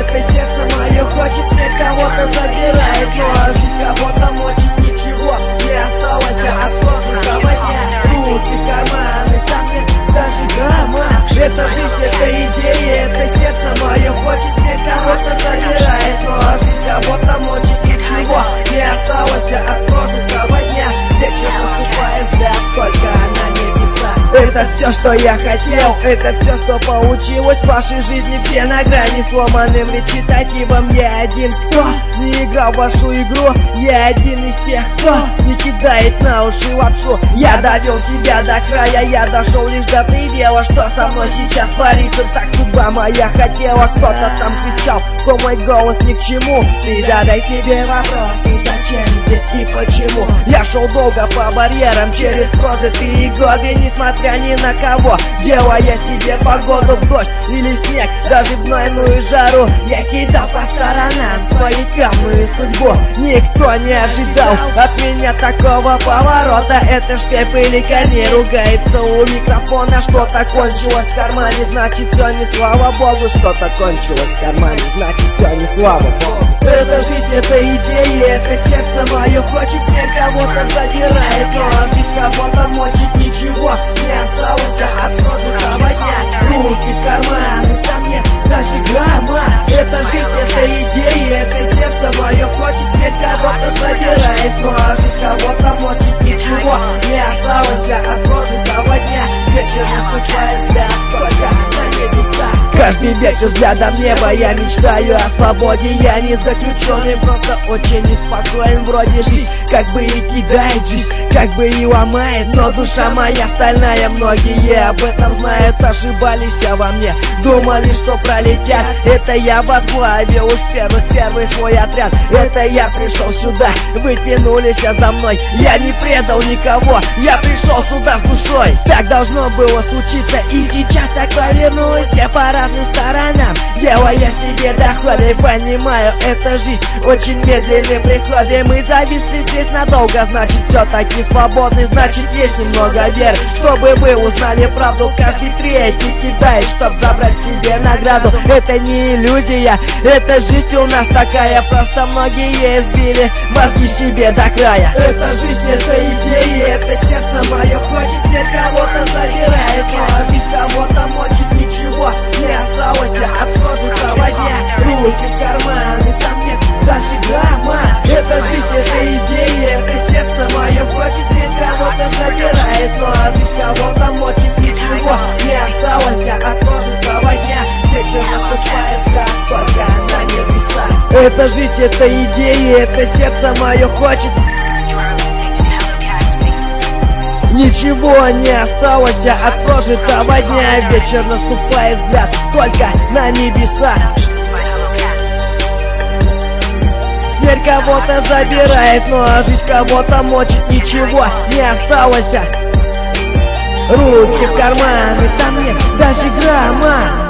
это сердце мое хочет, смерть кого-то забирает, но жизнь кого-то мочит, ничего не осталось от прошлого дня. Руки в карманы, там нет даже грамма. Это жизнь, это идея, это сердце мое хочет, смерть кого-то забирает, но жизнь кого-то мочит, ничего не осталось от прожитого дня. Вечер наступает, взгляд только на небеса. Это все, что я хотел, это все, что получилось в вашей жизни. Все на грани сломанным речи, таким я один, кто не играл в вашу игру. Я один из тех, кто не кидает на уши лапшу. Я довел себя до края, я дошел лишь до предела. Что со мной сейчас творится, так судьба моя хотела. Кто-то там кричал, что мой голос ни к чему. Ты задай себе вопрос, ты зачем здесь и почему? Я шел долго по барьерам через прожитые годы, несмотря ни на кого, делая себе погоду в дождь или снег, даже в знойную жару. Я кидал по сторонам свою темную судьбу. Никто не ожидал от меня такого поворота. Это шкаф или коней ругается у микрофона. Что-то кончилось в кармане, значит все не слава богу. Что-то кончилось в кармане, значит все не слава богу. Это жизнь, это идея, это сердце мое хочет, смерть кого-то забирает, но жизнь кого-то мочит, ничего не осталось от прожитого дня. Руки в карманы, там нет даже грамма. Это жизнь, это идея, это сердце мое хочет, смерть кого-то забирает, но жизнь кого-то мочит, ничего не осталось от прожитого дня. Вечер наступает, взгляд только на небеса. Каждый вечер взглядом неба я мечтаю о свободе. Я не заключенный, просто очень неспокоен. Вроде жизнь как бы и кидает, жизнь как бы и ломает, но душа моя стальная. Многие об этом знают, ошибались во мне, думали, что пролетят. Это я возглавил их с первый свой отряд. Это я пришел сюда, вы тянулись за мной. Я не предал никого, я пришел сюда с душой. Так должно было случиться, и сейчас так повернулось. Все по разным сторонам, делая себе доходы. Понимаю, это жизнь очень медленный приход, и мы зависли здесь надолго. Значит, все-таки свободны, значит, есть немного веры. Чтобы вы узнали правду, каждый третий кидает, чтоб забрать себе награду. Это не иллюзия, это жизнь у нас такая. Просто многие сбили мозги себе до края. Это жизнь, это идея, это сердце мое хочет, смерть кого-то забирает, но жизнь кого-то мочит, ничего не осталось от прожитого дня. Руки в карманы, там нет даже грамма. Это жизнь, это идея, это сердце мое хочет, смерть кого-то забирает, но жизнь кого-то мочит, ничего не осталось от прожитого дня. Вечер наступает, взгляд только на небеса. Это жизнь, это идея, это сердце мое хочет, ничего не осталось от прожитого дня. Вечер наступает, взгляд только на небеса. Смерть кого-то забирает, но жизнь кого-то мочит, ничего не осталось. Руки в карманы, там нет даже грамма.